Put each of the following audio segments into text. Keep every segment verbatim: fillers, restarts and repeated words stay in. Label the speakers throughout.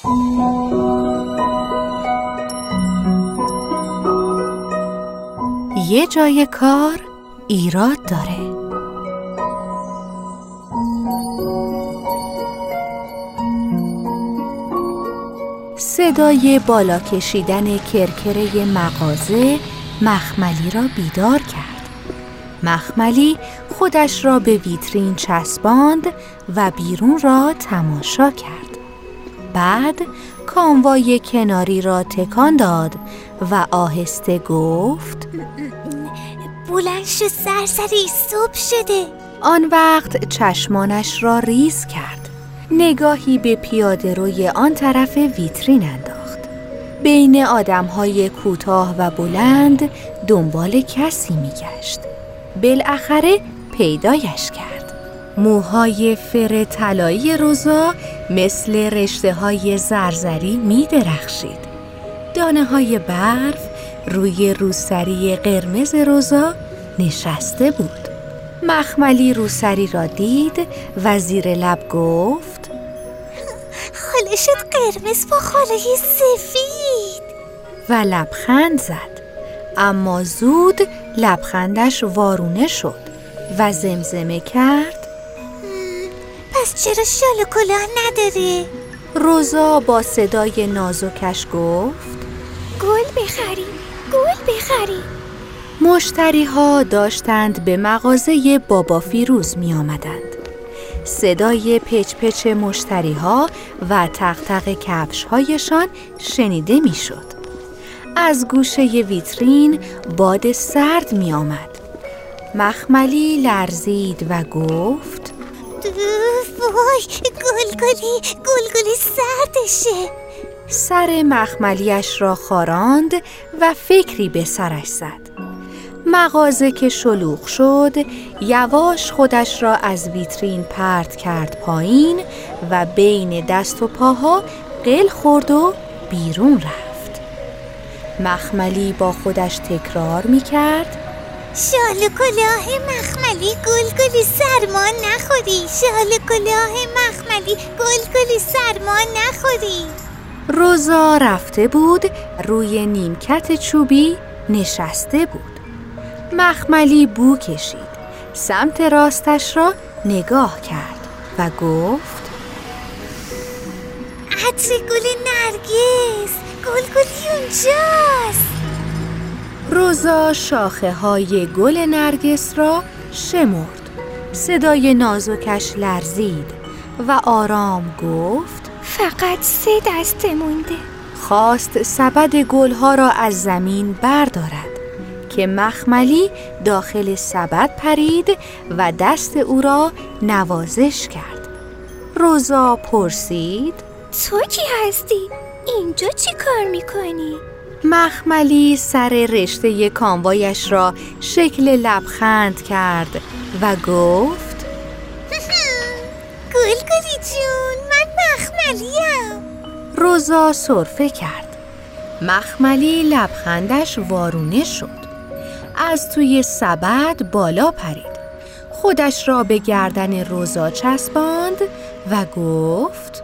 Speaker 1: یه جای کار ایراد داره. صدای بالا کشیدن کرکره مغازه مخملی را بیدار کرد. مخملی خودش را به ویترین چسباند و بیرون را تماشا کرد. بعد کاموای کناری را تکان داد و آهسته گفت:
Speaker 2: بلند شو سرسری، صبح شده.
Speaker 1: آن وقت چشمانش را ریز کرد. نگاهی به پیاده روی آن طرف ویترین انداخت. بین آدم‌های کوتاه و بلند دنبال کسی می‌گشت. بالاخره پیدایش کرد. موهای فر طلایی روزا مثل رشته‌های زرزری می‌درخشید. دانه‌های برف روی روسری قرمز روزا نشسته بود. مخملی روسری را دید و زیر لب گفت:
Speaker 2: خاله شد قرمز با خاله سفید.
Speaker 1: و لبخند زد. اما زود لبخندش وارونه شد و زمزمه کرد:
Speaker 2: پس چرا شال و کلاه نداره؟
Speaker 1: روزا با صدای نازکش گفت:
Speaker 2: گل بخریم، گل بخریم.
Speaker 1: مشتری ها داشتند به مغازه بابا فیروز می آمدند. صدای پچ پچ مشتری ها و تق تق کفش هایشان شنیده می شد. از گوشه ویترین باد سرد می آمد. مخملی لرزید و گفت:
Speaker 2: وای، گلگلی، گلگلی سردشه.
Speaker 1: سر مخملیش را خاراند و فکری به سرش زد. مغازه که شلوغ شد، یواش خودش را از ویترین پرت کرد پایین و بین دست و پاها قل خورد و بیرون رفت. مخملی با خودش تکرار می کرد:
Speaker 2: شال و کلاه مخملی، گلگلی سرما نخوری. شال و کلاه مخملی، گلگلی سرما نخوری.
Speaker 1: روزا رفته بود روی نیمکت چوبی نشسته بود. مخملی بو کشید. سمت راستش را نگاه کرد و گفت:
Speaker 2: عطر گل نرگس، گلگلی اونجاست.
Speaker 1: روزا شاخه های گل نرگس را شمرد. صدای نازکش لرزید و آرام گفت:
Speaker 2: فقط سه دسته مونده.
Speaker 1: خواست سبد گلها را از زمین بردارد که مخملی داخل سبد پرید و دست او را نوازش کرد. روزا پرسید:
Speaker 2: تو کی هستی؟ اینجا چی کار میکنی؟
Speaker 1: مخملی سر رشته کاموایش را شکل لبخند کرد و گفت:
Speaker 2: گلگلی جون، من مخملیم.
Speaker 1: روزا سرفه کرد. مخملی لبخندش وارونه شد. از توی سبد بالا پرید. خودش را به گردن روزا چسباند و گفت: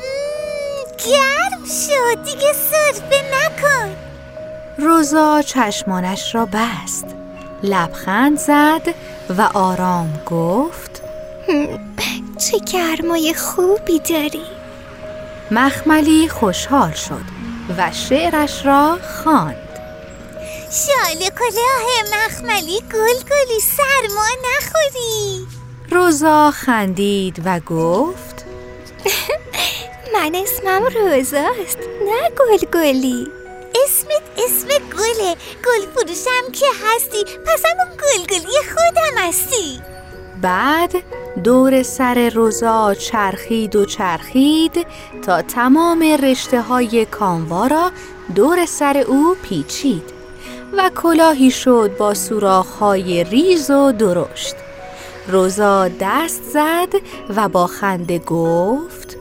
Speaker 2: گرم شد، دیگه سرفه نکن.
Speaker 1: روزا چشمانش را بست. لبخند زد و آرام گفت:
Speaker 2: چه گرمای خوبی داری.
Speaker 1: مخملی خوشحال شد و شعرش را خواند:
Speaker 2: شال کلاه مخملی، گلگلی سرما نخوری.
Speaker 1: روزا خندید و گفت:
Speaker 2: من اسمم روزاست، نه گلگلی. اسمت اسم گله، گل فروشم که هستی، پس همون گلگلی خودم هستی.
Speaker 1: بعد دور سر روزا چرخید و چرخید تا تمام رشته های کاموا را دور سر او پیچید و کلاهی شد با سوراخ‌های ریز و درشت. روزا دست زد و با خنده گفت: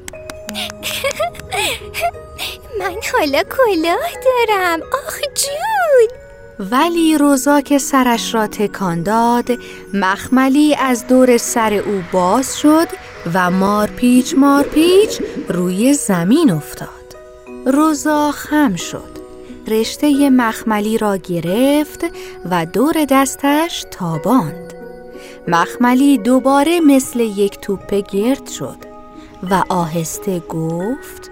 Speaker 2: من حالا کلاه دارم، آخ جون.
Speaker 1: ولی روزا که سرش را تکان داد، مخملی از دور سر او باز شد و مارپیچ مارپیچ روی زمین افتاد. روزا خم شد. رشته مخملی را گرفت و دور دستش تاباند. مخملی دوباره مثل یک توپ گرد شد و آهسته گفت: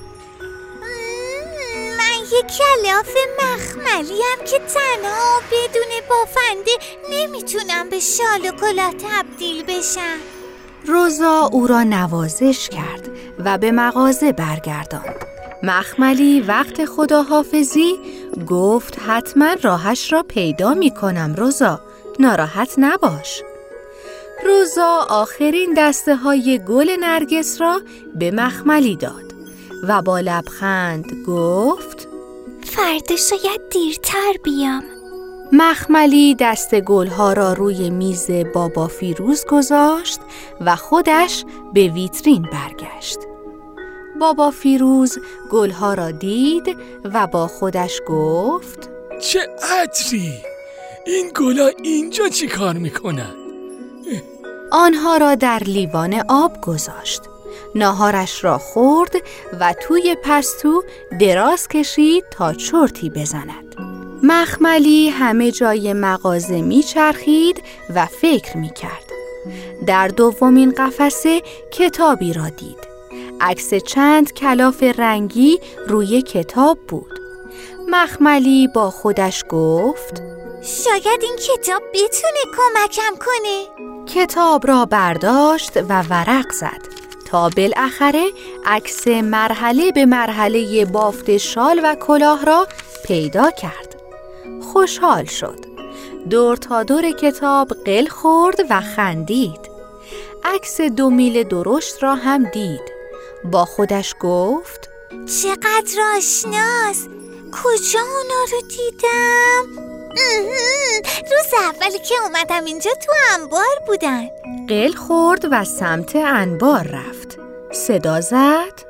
Speaker 2: من یک کلاغ مخملیم که تنها بدون بافنده نمیتونم به شال و کلاه تبدیل بشم.
Speaker 1: روزا او را نوازش کرد و به مغازه برگرداند. مخملی وقت خداحافظی گفت: حتما راهش را پیدا می کنم روزا، ناراحت نباش. روزا آخرین دسته های گل نرگس را به مخملی داد و با لبخند گفت:
Speaker 2: فردا شاید دیرتر بیام.
Speaker 1: مخملی دسته گلها را روی میز بابا فیروز گذاشت و خودش به ویترین برگشت. بابا فیروز گلها را دید و با خودش گفت:
Speaker 3: چه عطری! این گلا اینجا چی کار میکنن؟
Speaker 1: آنها را در لیوان آب گذاشت. ناهارش را خورد و توی پستو دراز کشید تا چرتی بزند. مخملی همه جای مغازه میچرخید و فکر میکرد. در دومین قفسه کتابی را دید. عکس چند کلاغ رنگی روی کتاب بود. مخملی با خودش گفت:
Speaker 2: شاید این کتاب بتونه کمکم کنه.
Speaker 1: کتاب را برداشت و ورق زد تا بالاخره عکس مرحله به مرحله بافت شال و کلاه را پیدا کرد. خوشحال شد. دور تا دور کتاب قل خورد و خندید. عکس دو میل درشت را هم دید. با خودش گفت:
Speaker 2: چقدر آشناست. کجا اونا رو دیدم؟ روز اولی که اومدم اینجا تو انبار بودن.
Speaker 1: قل خورد و سمت انبار رفت. صدا زد: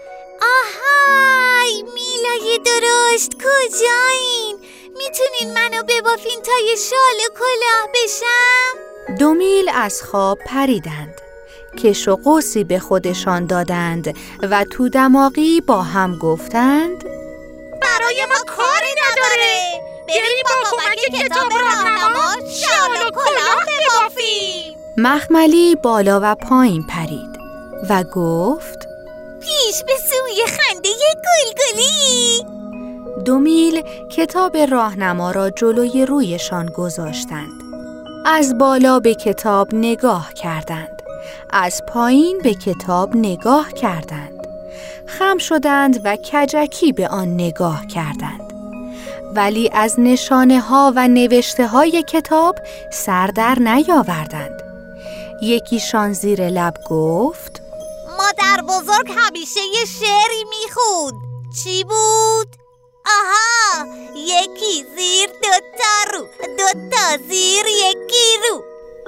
Speaker 2: آهای میلای درشت، کجایین؟ میتونین منو ببافین تا یه شال و کلاه بشم؟
Speaker 1: دو میل از خواب پریدند. کش و قوسی به خودشان دادند و تو دماغی با هم گفتند:
Speaker 2: برای ما کاری نداره، بریم با کمک کتاب راهنما شال و کلاه ببافیم.
Speaker 1: مخملی بالا و پایین پرید و گفت:
Speaker 2: پیش به سوی خنده گلگلی.
Speaker 1: دو میل کتاب راهنما را جلوی رویشان گذاشتند. از بالا به کتاب نگاه کردند. از پایین به کتاب نگاه کردند. خم شدند و کجکی به آن نگاه کردند. ولی از نشانه ها و نوشته های کتاب سر در نیاوردند. یکیشان زیر لب گفت:
Speaker 2: مادر بزرگ همیشه یه شعری میخوند. چی بود؟ آها، یکی زیر دوتا رو، دوتا زیر یکی رو.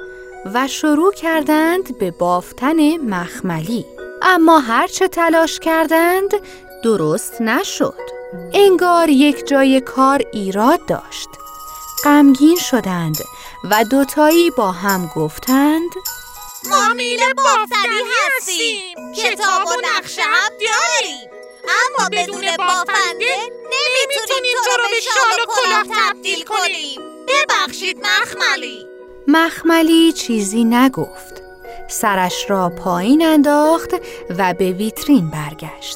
Speaker 1: و شروع کردند به بافتن مخملی. اما هرچه تلاش کردند درست نشد. انگار یک جای کار ایراد داشت. غمگین شدند و دوتایی با هم گفتند:
Speaker 2: ما میل بافتنی هستیم، کتاب و نقشه هم داریم، اما بدون بافنده نمیتونیم تو رو به شال و کلاه تبدیل کنیم. ببخشید مخملی.
Speaker 1: مخملی چیزی نگفت. سرش را پایین انداخت و به ویترین برگشت.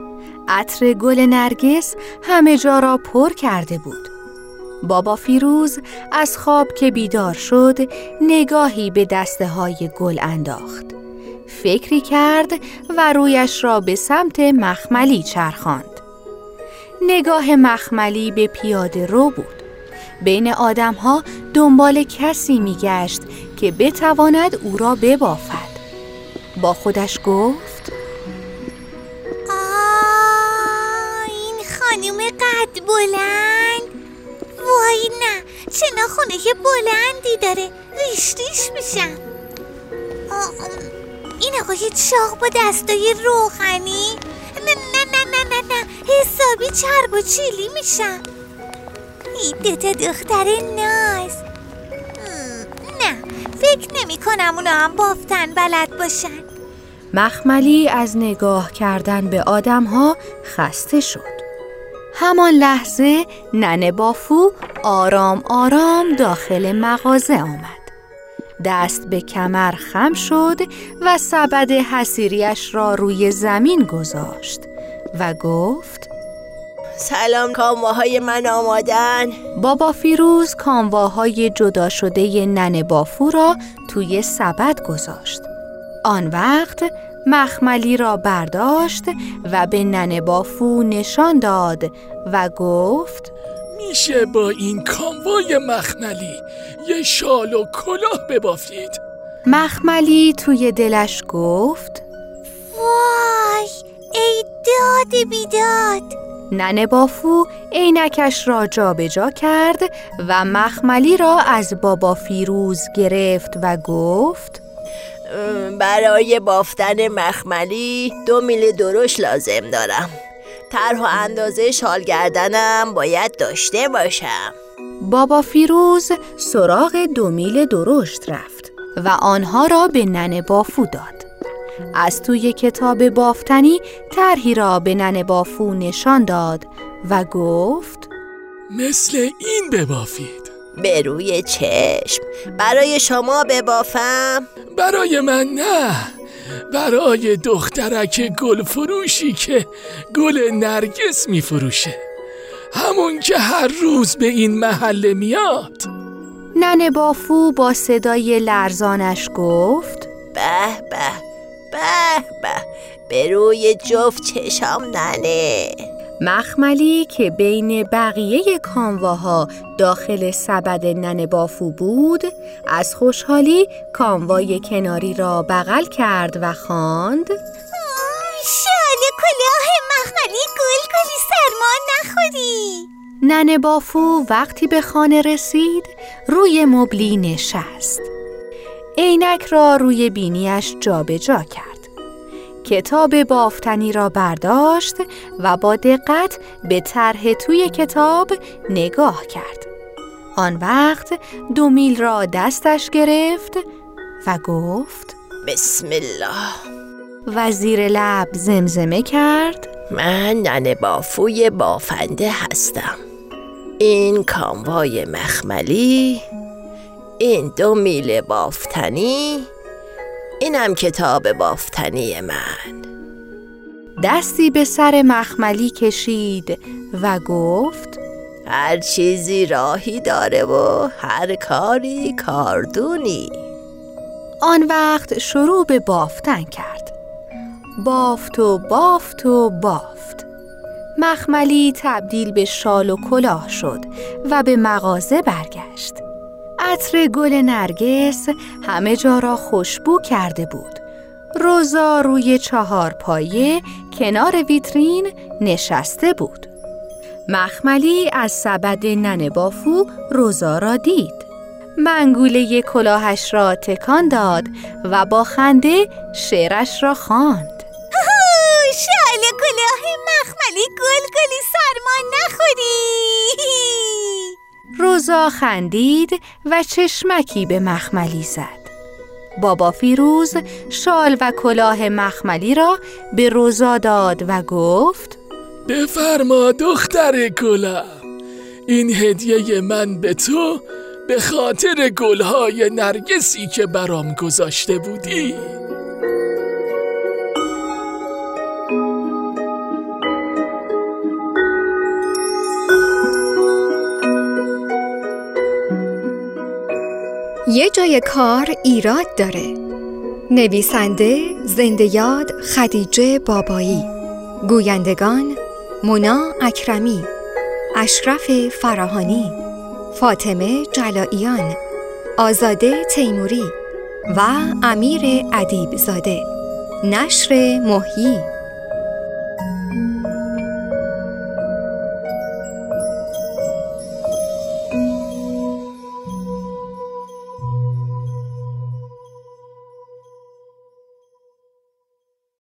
Speaker 1: عطر گل نرگس همه جا را پر کرده بود. بابا فیروز از خواب که بیدار شد نگاهی به دسته های گل انداخت. فکری کرد و رویش را به سمت مخملی چرخاند. نگاه مخملی به پیاده رو بود. بین آدم ها دنبال کسی می گشت که بتواند او را ببافد. با خودش گفت:
Speaker 2: آه، این خانوم قد بلند، وای نه، چه ناخونه بلندی داره، ریش ریش میشم. این آقای چاق با دستای روغنی، نه نه نه نه نه نه حسابی چرب و چیلی میشم. این دوتا دختر ناز، نه فکر نمی کنم اونا هم بافتن بلد باشن.
Speaker 1: مخملی از نگاه کردن به آدم‌ها خسته شد. همان لحظه ننه بافو آرام آرام داخل مغازه آمد. دست به کمر خم شد و سبد حصیریش را روی زمین گذاشت و گفت:
Speaker 4: سلام، کامواهای من آمادن.
Speaker 1: بابا فیروز کامواهای جدا شده ننه بافو را توی سبد گذاشت. آن وقت مخملی را برداشت و به ننه بافو نشان داد و گفت:
Speaker 3: میشه با این کاموای مخملی یه شال و کلاه ببافید؟
Speaker 1: مخملی توی دلش گفت:
Speaker 2: وای، ای داد بیداد.
Speaker 1: ننه بافو عینکش را جابجا کرد و مخملی را از بابا فیروز گرفت و گفت:
Speaker 4: برای بافتن مخملی دو میل درشت لازم دارم. طرح و اندازه شال گردنم باید داشته باشم.
Speaker 1: بابا فیروز سراغ دو میل درشت رفت و آنها را به ننه بافو داد. از توی کتاب بافتنی طرحی را به ننه بافو نشان داد و گفت:
Speaker 3: مثل این ببافید.
Speaker 4: به روی چشم. برای شما ببافم؟
Speaker 3: برای من نه، برای دخترک گل فروشی که گل نرگس می فروشه، همون که هر روز به این محله میاد.
Speaker 1: ننه بافو با صدای لرزانش گفت:
Speaker 4: به به به به، به روی جفت چشام ننه.
Speaker 1: مخملی که بین بقیه کامواها داخل سبد ننه بافو بود، از خوشحالی کاموای کناری را بغل کرد و خواند:
Speaker 2: شال کلاه مخملی گل گلی سرما نخوری.
Speaker 1: ننه بافو وقتی به خانه رسید روی مبلی نشست. عینک را روی بینیش جابجا کرد. کتاب بافتنی را برداشت و با دقت به طرح توی کتاب نگاه کرد. آن وقت دو میل را دستش گرفت و گفت:
Speaker 4: بسم الله.
Speaker 1: و زیر لب زمزمه کرد:
Speaker 4: من ننه بافوی بافنده هستم. این کاموای مخملی، این دو میل بافتنی، اینم کتاب بافتنی من.
Speaker 1: دستی به سر مخملی کشید و گفت:
Speaker 4: هر چیزی راهی داره و هر کاری کاردونی.
Speaker 1: آن وقت شروع به بافتن کرد. بافت و بافت و بافت. مخملی تبدیل به شال و کلاه شد و به مغازه برگشت. عطر گل نرگس همه جا را خوشبو کرده بود. روزا روی چهار پایه کنار ویترین نشسته بود. مخملی از سبد ننه بافو روزا را دید. منگوله کلاهش را تکان داد و با خنده شعرش را خواند:
Speaker 2: شال کلاه مخملی گل گلی سرما نخوری.
Speaker 1: روزا خندید و چشمکی به مخملی زد. بابا فیروز شال و کلاه مخملی را به روزا داد و گفت:
Speaker 3: بفرما دختر گلم، این هدیه من به تو به خاطر گلهای نرگسی که برام گذاشته بودی.
Speaker 5: یه جای کار ایراد داره. نویسنده زنده یاد خدیجه بابایی، گویندگان مونا اکرمی، اشرف فراهانی، فاطمه جلائیان، آزاده تیموری و امیر ادیب زاده. نشر محیی.